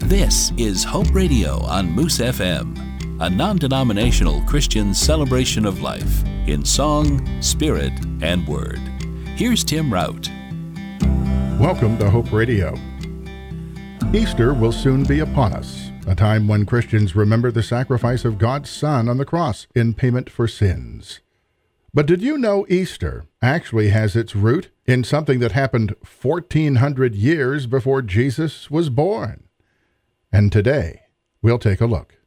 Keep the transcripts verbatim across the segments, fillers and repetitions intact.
This is Hope Radio on Moose F M, a non-denominational Christian celebration of life in song, spirit, and word. Here's Tim Rout. Welcome to Hope Radio. Easter will soon be upon us, a time when Christians remember the sacrifice of God's Son on the cross in payment for sins. But did you know Easter actually has its root in something that happened fourteen hundred years before Jesus was born? And today, we'll take a look.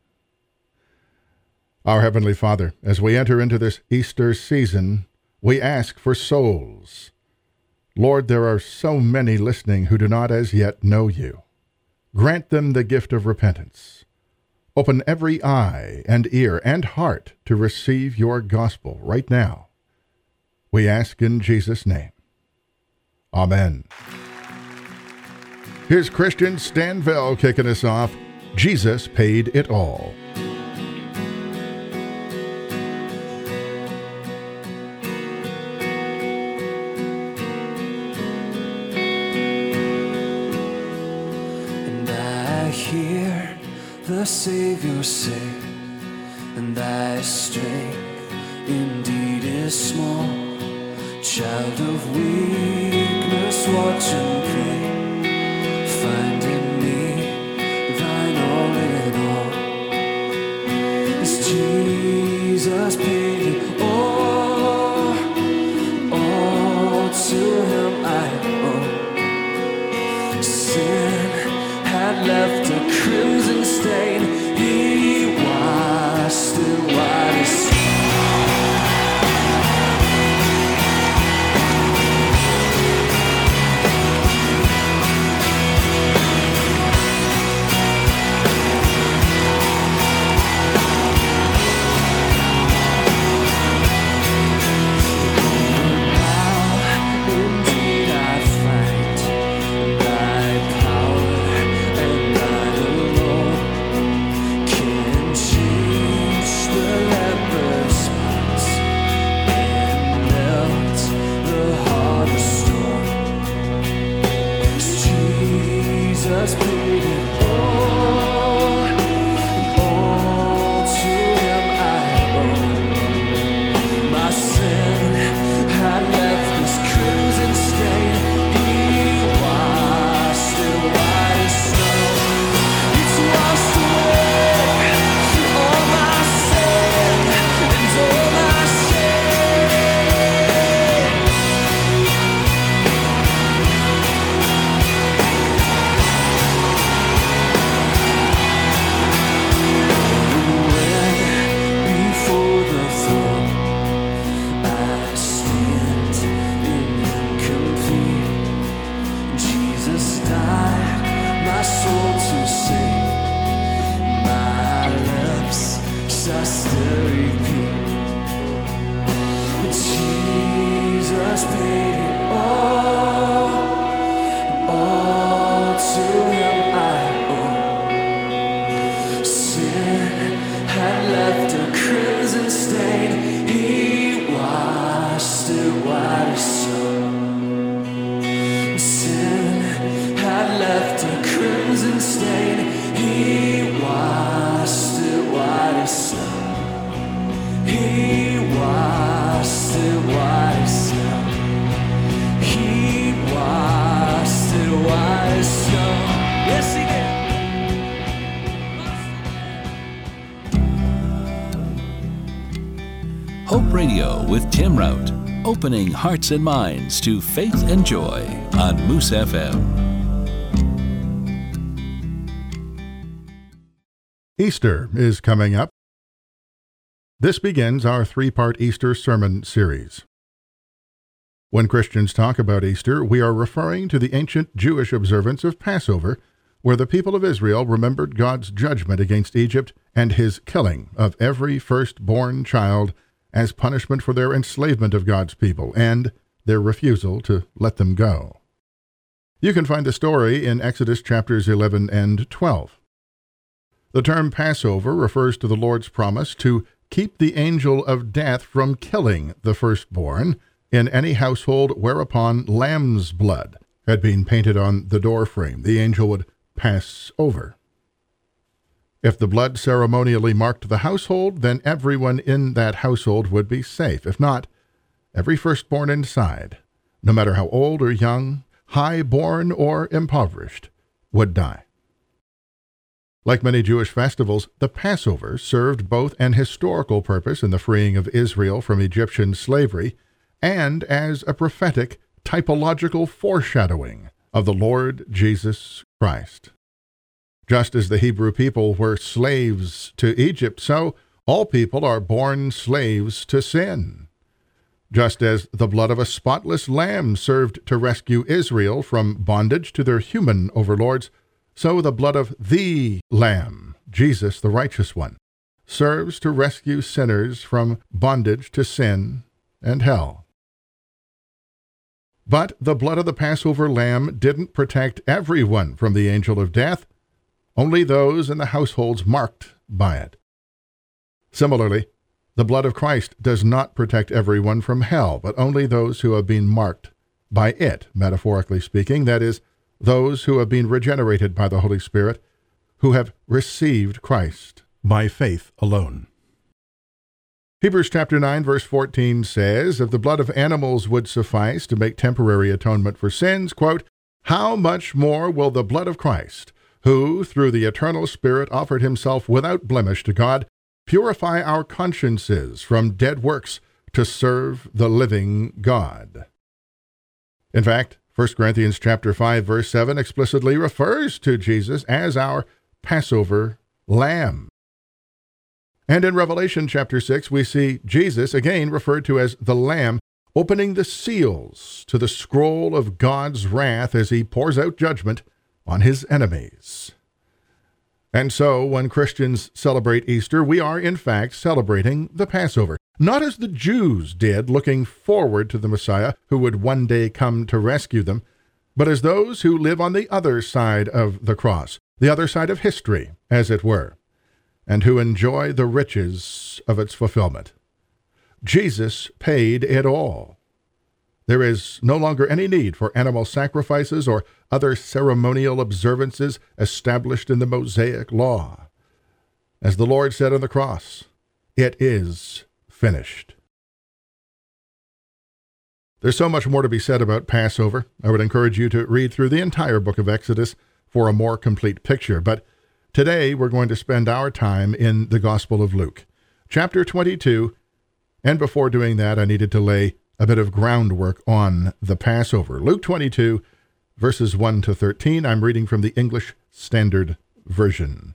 Our Heavenly Father, as we enter into this Easter season, we ask for souls. Lord, there are so many listening who do not as yet know you. Grant them the gift of repentance. Open every eye and ear and heart to receive your gospel right now. We ask in Jesus' name. Amen. Here's Christian Stanville kicking us off. Jesus paid it all. And I hear the Savior say, and thy strength indeed is small. Child of weakness, watch and pray. Find in me thine all in all. As Jesus paid it all, all to him I owe. Sin had left a crimson stain, he washed it white as snow. Hope Radio with Tim Rout, opening hearts and minds to faith and joy on Moose F M. Easter is coming up. This begins our three-part Easter sermon series. When Christians talk about Easter, we are referring to the ancient Jewish observance of Passover, where the people of Israel remembered God's judgment against Egypt and his killing of every firstborn child as punishment for their enslavement of God's people and their refusal to let them go. You can find the story in Exodus chapters eleven and twelve. The term Passover refers to the Lord's promise to keep the angel of death from killing the firstborn in any household whereupon lamb's blood had been painted on the doorframe. The angel would pass over. If the blood ceremonially marked the household, then everyone in that household would be safe. If not, every firstborn inside, no matter how old or young, high-born or impoverished, would die. Like many Jewish festivals, the Passover served both an historical purpose in the freeing of Israel from Egyptian slavery and as a prophetic, typological foreshadowing of the Lord Jesus Christ. Just as the Hebrew people were slaves to Egypt, so all people are born slaves to sin. Just as the blood of a spotless lamb served to rescue Israel from bondage to their human overlords, so the blood of the Lamb, Jesus the righteous one, serves to rescue sinners from bondage to sin and hell. But the blood of the Passover lamb didn't protect everyone from the angel of death, only those in the households marked by it. Similarly, the blood of Christ does not protect everyone from hell, but only those who have been marked by it, metaphorically speaking, that is, those who have been regenerated by the Holy Spirit, who have received Christ by faith alone. Hebrews chapter nine, verse fourteen says, if the blood of animals would suffice to make temporary atonement for sins, quote, how much more will the blood of Christ, who, through the eternal Spirit, offered himself without blemish to God, purify our consciences from dead works to serve the living God. In fact, First Corinthians chapter five, verse seven explicitly refers to Jesus as our Passover lamb. And in Revelation chapter six, we see Jesus again referred to as the Lamb, opening the seals to the scroll of God's wrath as he pours out judgment on his enemies. And so, when Christians celebrate Easter, we are in fact celebrating the Passover, not as the Jews did, looking forward to the Messiah who would one day come to rescue them, but as those who live on the other side of the cross, the other side of history, as it were, and who enjoy the riches of its fulfillment. Jesus paid it all. There is no longer any need for animal sacrifices or other ceremonial observances established in the Mosaic law. As the Lord said on the cross, it is finished. There's so much more to be said about Passover. I would encourage you to read through the entire book of Exodus for a more complete picture. But today we're going to spend our time in the Gospel of Luke, chapter twenty-two. And before doing that, I needed to lay a bit of groundwork on the Passover. Luke twenty-two, verses one to thirteen. I'm reading from the English Standard Version.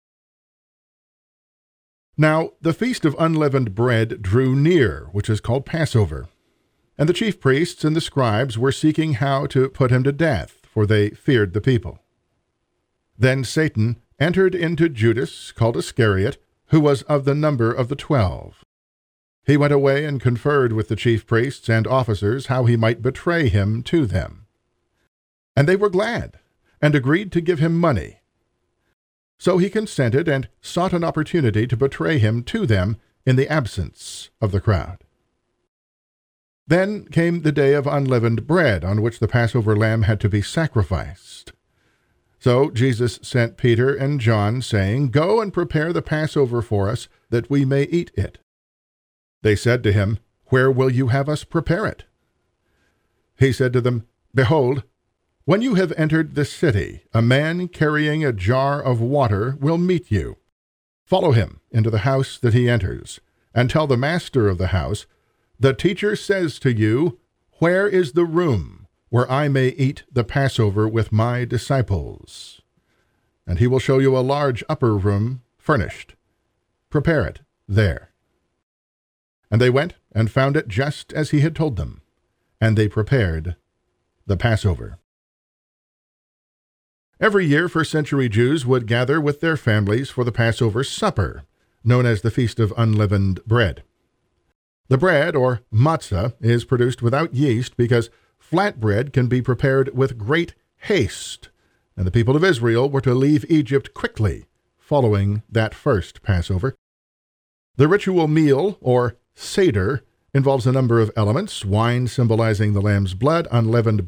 Now the feast of unleavened bread drew near, which is called Passover. And the chief priests and the scribes were seeking how to put him to death, for they feared the people. Then Satan entered into Judas, called Iscariot, who was of the number of the twelve. He went away and conferred with the chief priests and officers how he might betray him to them. And they were glad, and agreed to give him money. So he consented and sought an opportunity to betray him to them in the absence of the crowd. Then came the day of unleavened bread, on which the Passover lamb had to be sacrificed. So Jesus sent Peter and John, saying, Go and prepare the Passover for us, that we may eat it. They said to him, Where will you have us prepare it? He said to them, Behold, when you have entered the city, a man carrying a jar of water will meet you. Follow him into the house that he enters, and tell the master of the house, The teacher says to you, Where is the room where I may eat the Passover with my disciples? And he will show you a large upper room furnished. Prepare it there. And they went and found it just as he had told them, and they prepared the Passover. Every year, first-century Jews would gather with their families for the Passover supper, known as the Feast of Unleavened Bread. The bread, or matzah, is produced without yeast because flat bread can be prepared with great haste, and the people of Israel were to leave Egypt quickly following that first Passover. The ritual meal, or Seder, involves a number of elements: wine symbolizing the lamb's blood, unleavened bread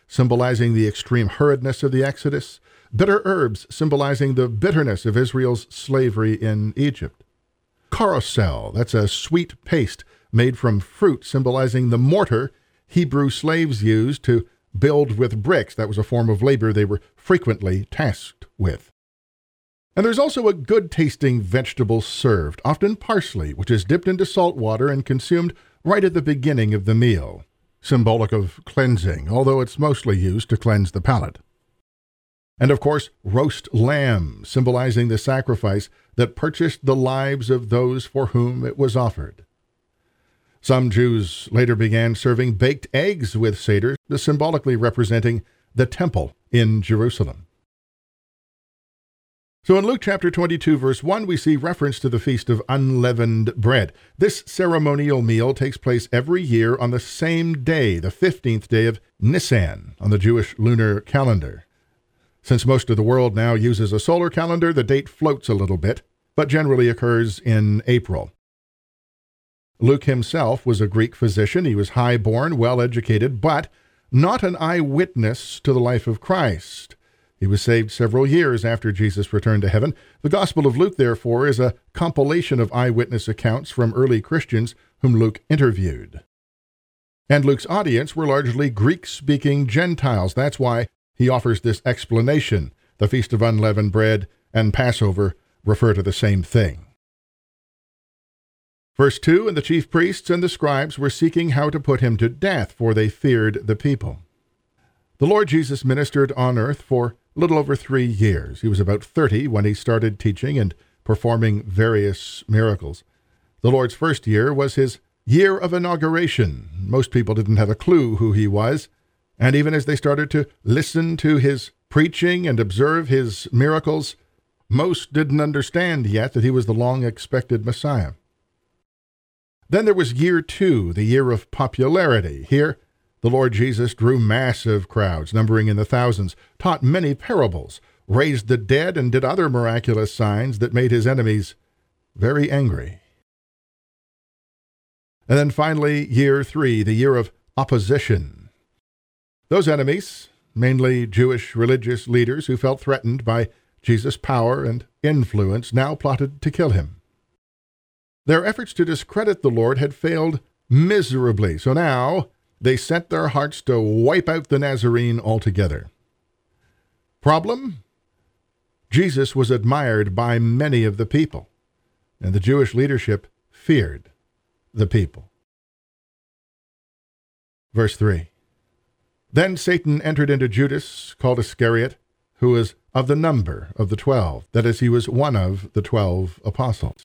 symbolizing the extreme hurriedness of the Exodus, bitter herbs symbolizing the bitterness of Israel's slavery in Egypt. Carousel, that's a sweet paste made from fruit symbolizing the mortar Hebrew slaves used to build with bricks. That was a form of labor they were frequently tasked with. And there's also a good-tasting vegetable served, often parsley, which is dipped into salt water and consumed right at the beginning of the meal, symbolic of cleansing, although it's mostly used to cleanse the palate. And of course, roast lamb, symbolizing the sacrifice that purchased the lives of those for whom it was offered. Some Jews later began serving baked eggs with Seder, symbolically representing the temple in Jerusalem. So in Luke chapter twenty-two, verse one, we see reference to the Feast of Unleavened Bread. This ceremonial meal takes place every year on the same day, the fifteenth day of Nisan, on the Jewish lunar calendar. Since most of the world now uses a solar calendar, the date floats a little bit, but generally occurs in April. Luke himself was a Greek physician. He was high-born, well-educated, but not an eyewitness to the life of Christ. He was saved several years after Jesus returned to heaven. The Gospel of Luke, therefore, is a compilation of eyewitness accounts from early Christians whom Luke interviewed. And Luke's audience were largely Greek-speaking Gentiles. That's why he offers this explanation. The Feast of Unleavened Bread and Passover refer to the same thing. Verse two, and the chief priests and the scribes were seeking how to put him to death, for they feared the people. The Lord Jesus ministered on earth for a little over three years. He was about thirty when he started teaching and performing various miracles. The Lord's first year was his year of inauguration. Most people didn't have a clue who he was, and even as they started to listen to his preaching and observe his miracles, most didn't understand yet that he was the long-expected Messiah. Then there was year two, the year of popularity. Here, the Lord Jesus drew massive crowds, numbering in the thousands, taught many parables, raised the dead, and did other miraculous signs that made his enemies very angry. And then finally, year three, the year of opposition. Those enemies, mainly Jewish religious leaders who felt threatened by Jesus' power and influence, now plotted to kill him. Their efforts to discredit the Lord had failed miserably, so now they set their hearts to wipe out the Nazarene altogether. Problem? Jesus was admired by many of the people, and the Jewish leadership feared the people. Verse three. Then Satan entered into Judas, called Iscariot, who was of the number of the twelve, that is, he was one of the twelve apostles.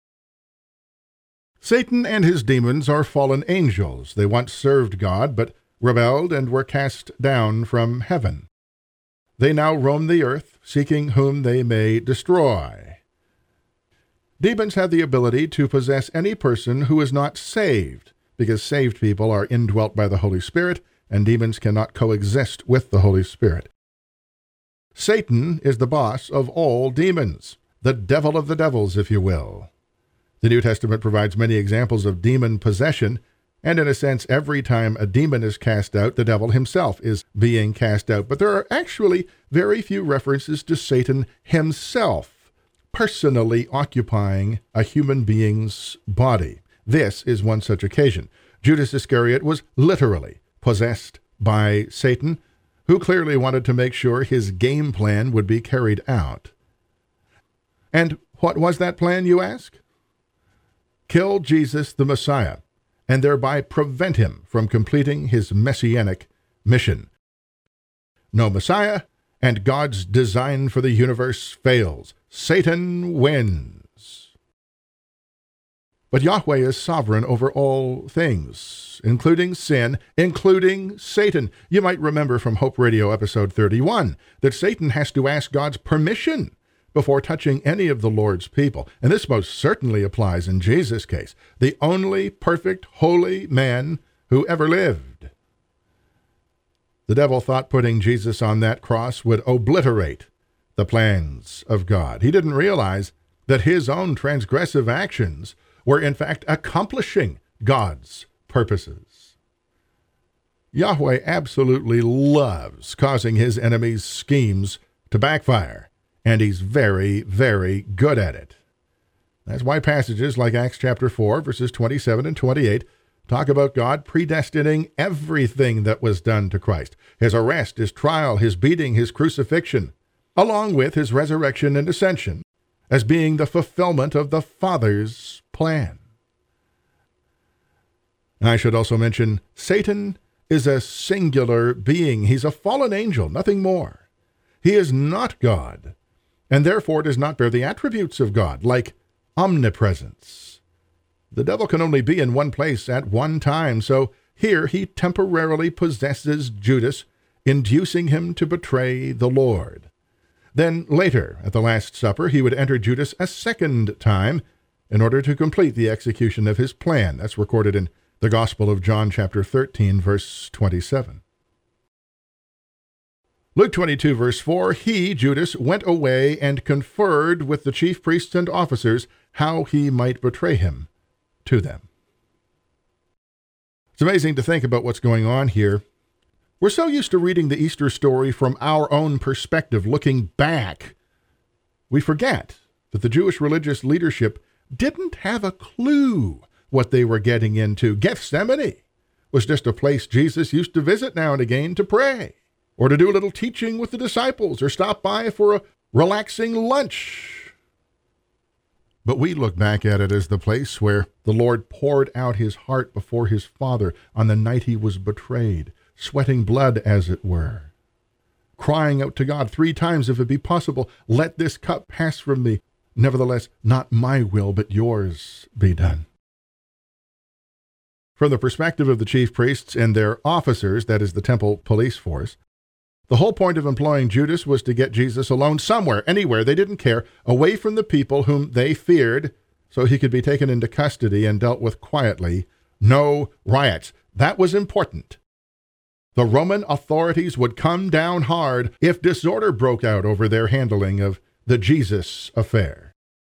Satan and his demons are fallen angels. They once served God, but rebelled and were cast down from heaven. They now roam the earth, seeking whom they may destroy. Demons have the ability to possess any person who is not saved, because saved people are indwelt by the Holy Spirit, and demons cannot coexist with the Holy Spirit. Satan is the boss of all demons, the devil of the devils, if you will. The New Testament provides many examples of demon possession, and in a sense, every time a demon is cast out, the devil himself is being cast out. But there are actually very few references to Satan himself personally occupying a human being's body. This is one such occasion. Judas Iscariot was literally possessed by Satan, who clearly wanted to make sure his game plan would be carried out. And what was that plan, you ask? Kill Jesus the Messiah, and thereby prevent him from completing his messianic mission. No Messiah, and God's design for the universe fails. Satan wins. But Yahweh is sovereign over all things, including sin, including Satan. You might remember from Hope Radio episode thirty-one that Satan has to ask God's permission before touching any of the Lord's people. And this most certainly applies in Jesus' case, the only perfect, holy man who ever lived. The devil thought putting Jesus on that cross would obliterate the plans of God. He didn't realize that his own transgressive actions were in fact accomplishing God's purposes. Yahweh absolutely loves causing his enemies' schemes to backfire, and he's very, very good at it. That's why passages like Acts chapter four, verses twenty-seven and twenty-eight, talk about God predestining everything that was done to Christ, his arrest, his trial, his beating, his crucifixion, along with his resurrection and ascension, as being the fulfillment of the Father's plan. I should also mention Satan is a singular being. He's a fallen angel, nothing more. He is not God, and therefore does not bear the attributes of God, like omnipresence. The devil can only be in one place at one time, so here he temporarily possesses Judas, inducing him to betray the Lord. Then later, at the Last Supper, he would enter Judas a second time in order to complete the execution of his plan. That's recorded in the Gospel of John chapter thirteen, verse twenty-seven. Luke twenty-two, verse four, he, Judas, went away and conferred with the chief priests and officers how he might betray him to them. It's amazing to think about what's going on here. We're so used to reading the Easter story from our own perspective, looking back. We forget that the Jewish religious leadership didn't have a clue what they were getting into. Gethsemane was just a place Jesus used to visit now and again to pray, or to do a little teaching with the disciples, or stop by for a relaxing lunch. But we look back at it as the place where the Lord poured out his heart before his Father on the night he was betrayed, sweating blood, as it were, crying out to God three times, if it be possible, let this cup pass from me. Nevertheless, not my will, but yours be done. From the perspective of the chief priests and their officers, that is the temple police force, the whole point of employing Judas was to get Jesus alone somewhere, anywhere, they didn't care, away from the people whom they feared, so he could be taken into custody and dealt with quietly. No riots. That was important. The Roman authorities would come down hard if disorder broke out over their handling of the Jesus affair.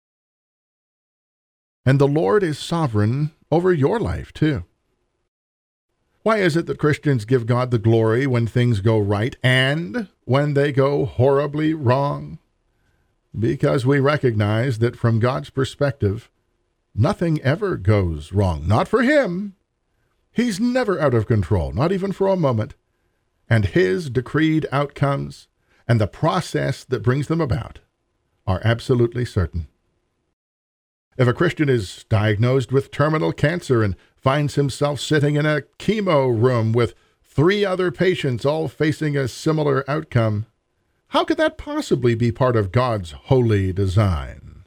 And the Lord is sovereign over your life, too. Why is it that Christians give God the glory when things go right and when they go horribly wrong? Because we recognize that from God's perspective, nothing ever goes wrong. Not for him. He's never out of control, not even for a moment. And his decreed outcomes and the process that brings them about are absolutely certain. If a Christian is diagnosed with terminal cancer and finds himself sitting in a chemo room with three other patients all facing a similar outcome, how could that possibly be part of God's holy design?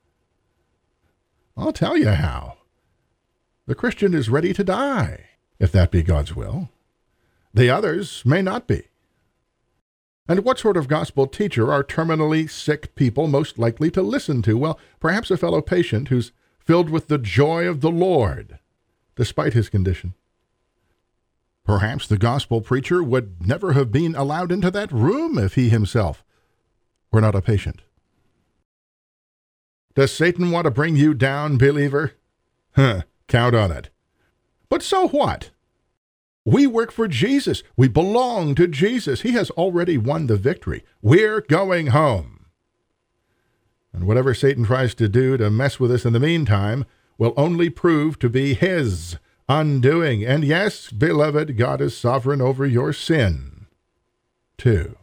I'll tell you how. The Christian is ready to die, if that be God's will. The others may not be. And what sort of gospel teacher are terminally sick people most likely to listen to? Well, perhaps a fellow patient who's filled with the joy of the Lord, despite his condition. Perhaps the gospel preacher would never have been allowed into that room if he himself were not a patient. Does Satan want to bring you down, believer? Huh, count on it. But so what? We work for Jesus. We belong to Jesus. He has already won the victory. We're going home. And whatever Satan tries to do to mess with us in the meantime will only prove to be his undoing. And yes, beloved, God is sovereign over your sin, too.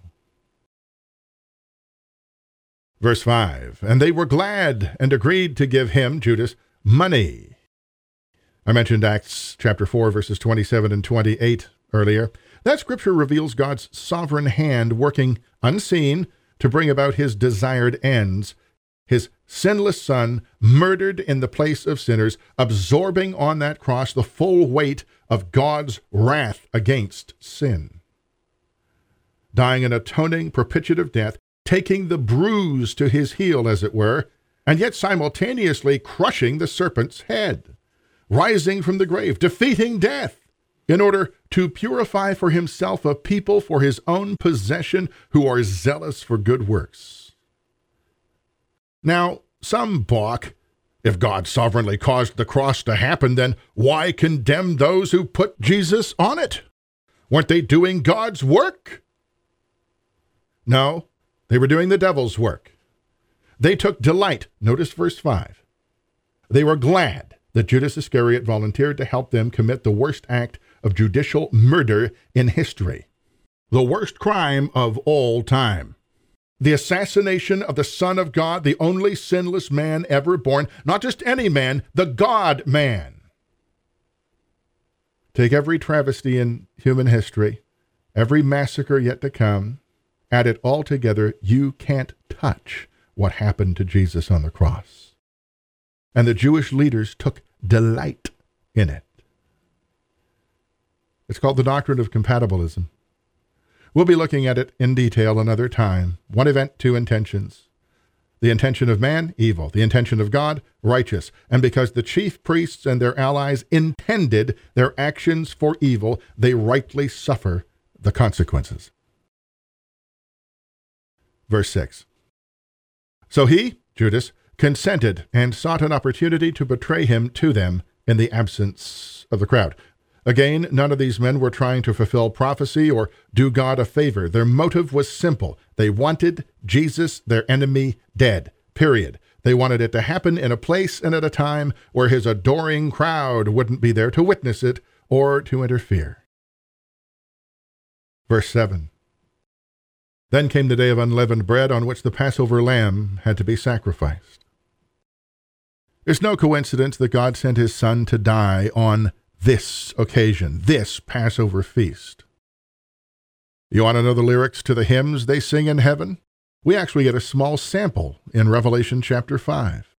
Verse five, and they were glad and agreed to give him, Judas, money. I mentioned Acts chapter four, verses twenty-seven and twenty-eight earlier. That scripture reveals God's sovereign hand working unseen to bring about his desired ends. His sinless Son, murdered in the place of sinners, absorbing on that cross the full weight of God's wrath against sin. Dying an atoning, propitiative death, taking the bruise to his heel, as it were, and yet simultaneously crushing the serpent's head, rising from the grave, defeating death, in order to purify for himself a people for his own possession who are zealous for good works. Now, some balk. If God sovereignly caused the cross to happen, then why condemn those who put Jesus on it? Weren't they doing God's work? No, they were doing the devil's work. They took delight. Notice verse five. They were glad that Judas Iscariot volunteered to help them commit the worst act of judicial murder in history. The worst crime of all time. The assassination of the Son of God, the only sinless man ever born. Not just any man, the God-man. Take every travesty in human history, every massacre yet to come, add it all together, you can't touch what happened to Jesus on the cross. And the Jewish leaders took delight in it. It's called the doctrine of compatibilism. We'll be looking at it in detail another time. One event, two intentions. The intention of man, evil. The intention of God, righteous. And because the chief priests and their allies intended their actions for evil, they rightly suffer the consequences. Verse six. So he, Judas, consented and sought an opportunity to betray him to them in the absence of the crowd. Again, none of these men were trying to fulfill prophecy or do God a favor. Their motive was simple. They wanted Jesus, their enemy, dead. Period. They wanted it to happen in a place and at a time where his adoring crowd wouldn't be there to witness it or to interfere. Verse seven. Then came the day of unleavened bread on which the Passover lamb had to be sacrificed. It's no coincidence that God sent his Son to die on this occasion, this Passover feast. You want to know the lyrics to the hymns they sing in heaven? We actually get a small sample in Revelation chapter five.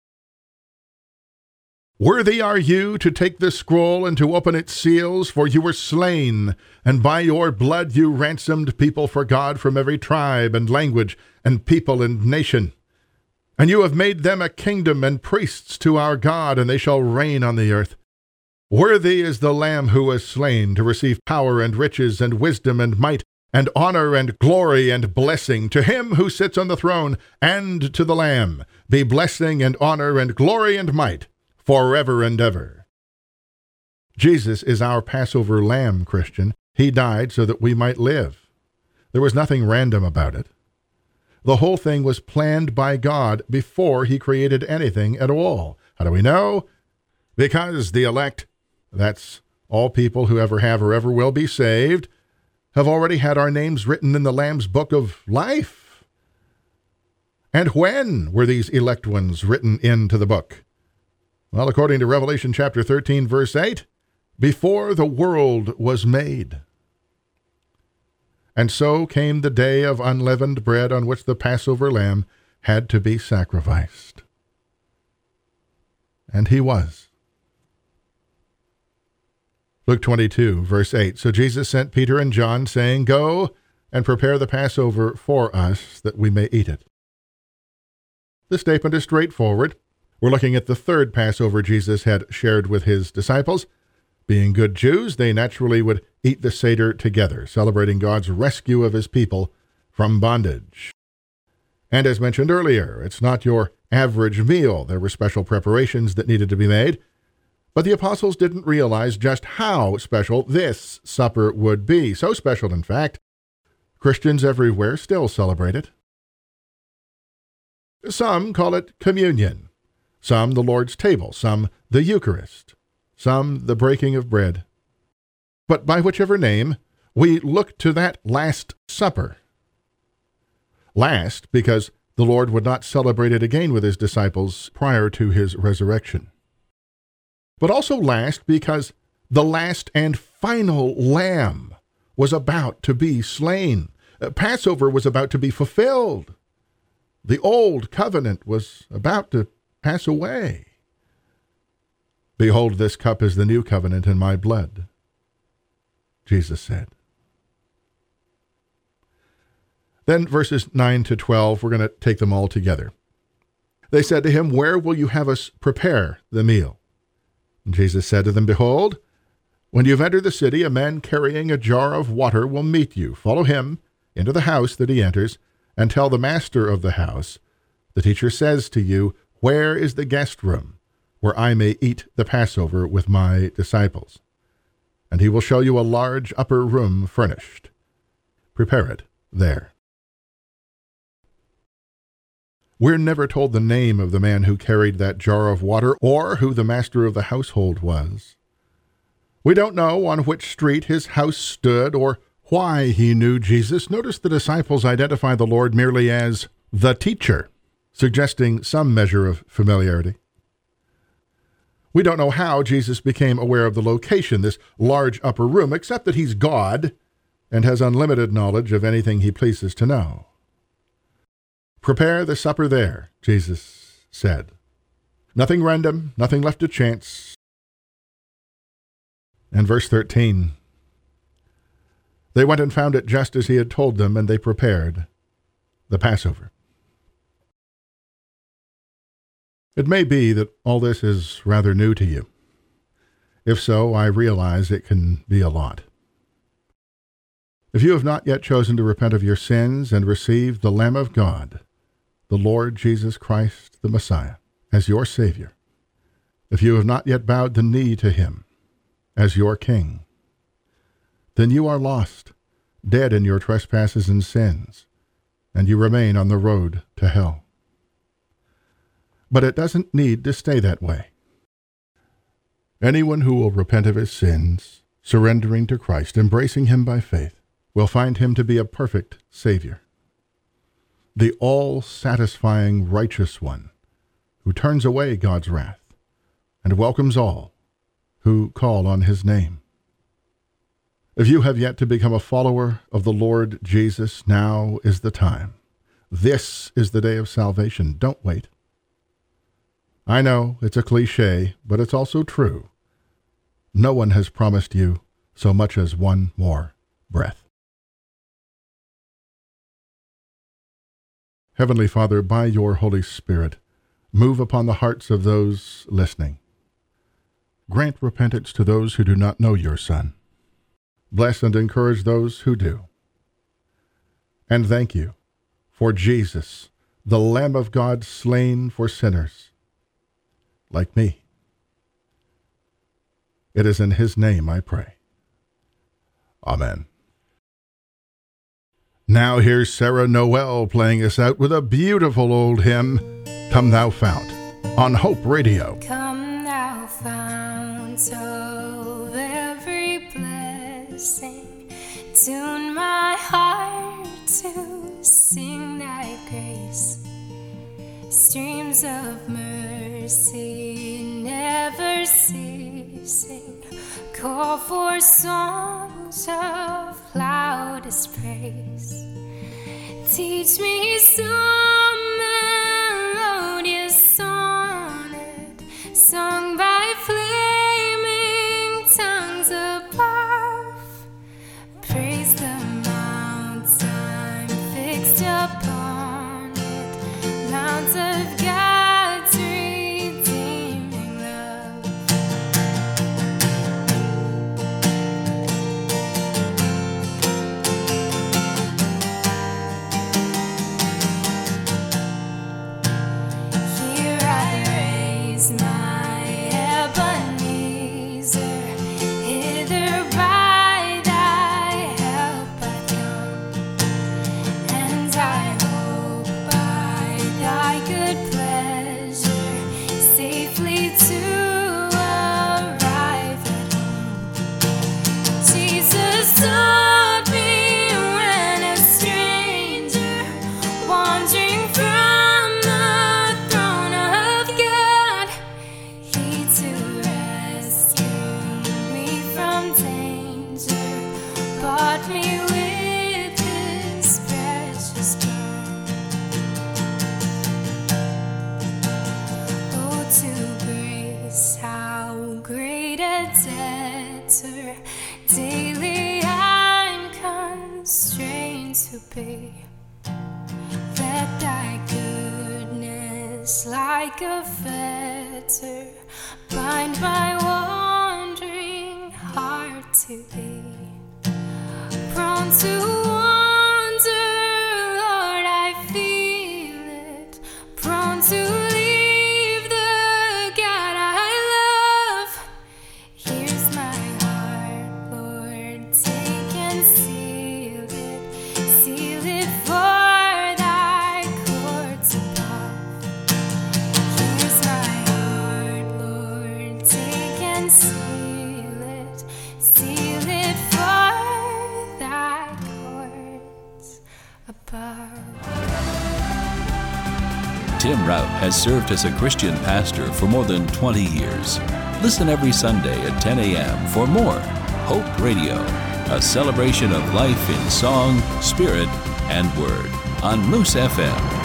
Worthy are you to take this scroll and to open its seals, for you were slain, and by your blood you ransomed people for God from every tribe and language and people and nation. And you have made them a kingdom and priests to our God, and they shall reign on the earth. Worthy is the Lamb who was slain to receive power and riches and wisdom and might and honor and glory and blessing. To him who sits on the throne and to the Lamb be blessing and honor and glory and might forever and ever. Jesus is our Passover lamb, Christian. He died so that we might live. There was nothing random about it. The whole thing was planned by God before he created anything at all. How do we know? Because the elect, that's all people who ever have or ever will be saved, have already had our names written in the Lamb's book of life. And when were these elect ones written into the book? Well, according to Revelation chapter thirteen, verse eight, before the world was made. And so came the day of unleavened bread on which the Passover lamb had to be sacrificed. And he was. Luke twenty-two, verse eight. So Jesus sent Peter and John, saying, Go and prepare the Passover for us, that we may eat it. The statement is straightforward. We're looking at the third Passover Jesus had shared with his disciples. Being good Jews, they naturally would eat the Seder together, celebrating God's rescue of his people from bondage. And as mentioned earlier, it's not your average meal. There were special preparations that needed to be made. But the apostles didn't realize just how special this supper would be. So special, in fact, Christians everywhere still celebrate it. Some call it communion, some the Lord's table, some the Eucharist, some the breaking of bread. But by whichever name, we look to that Last Supper. Last, because the Lord would not celebrate it again with his disciples prior to his resurrection. But also last because the last and final lamb was about to be slain. Passover was about to be fulfilled. The old covenant was about to pass away. Behold, this cup is the new covenant in my blood, Jesus said. Then verses nine to twelve, we're going to take them all together. They said to him, Where will you have us prepare the meal? And Jesus said to them, Behold, when you've entered the city, a man carrying a jar of water will meet you. Follow him into the house that he enters, and tell the master of the house, the teacher says to you, Where is the guest room, where I may eat the Passover with my disciples? and he will show you a large upper room furnished. Prepare it there. We're never told the name of the man who carried that jar of water or who the master of the household was. We don't know on which street his house stood or why he knew Jesus. Notice the disciples identify the Lord merely as the teacher, suggesting some measure of familiarity. We don't know how Jesus became aware of the location, this large upper room, except that he's God and has unlimited knowledge of anything he pleases to know. Prepare the supper there, Jesus said. Nothing random, nothing left to chance. And verse thirteen, they went and found it just as he had told them, and they prepared the Passover. It may be that all this is rather new to you. If so, I realize it can be a lot. If you have not yet chosen to repent of your sins and receive the Lamb of God, the Lord Jesus Christ, the Messiah, as your Savior, if you have not yet bowed the knee to him as your King, then you are lost, dead in your trespasses and sins, and you remain on the road to hell. But it doesn't need to stay that way. Anyone who will repent of his sins, surrendering to Christ, embracing him by faith, will find him to be a perfect Savior, the all-satisfying righteous one who turns away God's wrath and welcomes all who call on his name. If you have yet to become a follower of the Lord Jesus, now is the time. This is the day of salvation. Don't wait. I know it's a cliche, but it's also true. No one has promised you so much as one more breath. Heavenly Father, by your Holy Spirit, move upon the hearts of those listening. Grant repentance to those who do not know your Son. Bless and encourage those who do. And thank you for Jesus, the Lamb of God slain for sinners like me. It is in his name I pray. Amen. Now here's Sarah Noel playing us out with a beautiful old hymn, Come Thou Fount, on Hope Radio. Come thou fount of every blessing, tune my heart to sing thy grace. Streams of mercy never ceasing, call for songs of loudest praise. Teach me some melodious sonnet sung by flaming tongues above. Praise the mountain fixed upon it, mount of God's redeeming love. Here I raise my Ebenezer, hither by thy help I come, and I hope by thy good pleasure safely to arrive at home. Jesus sought me when a stranger, wandering from the throne of God. He to rescue me from danger bought me with his precious blood. Oh, to grace, how great a debtor daily I'm constrained to be. Let thy goodness like a fetter bind my wandering heart to thee. Prone to wander, Lord, I feel it. Prone to leave the God I love. Here's my heart, Tim Rout has served as a Christian pastor for more than twenty years. Listen every Sunday at ten a.m. for more Hope Radio, a celebration of life in song, spirit, and word on Moose F M.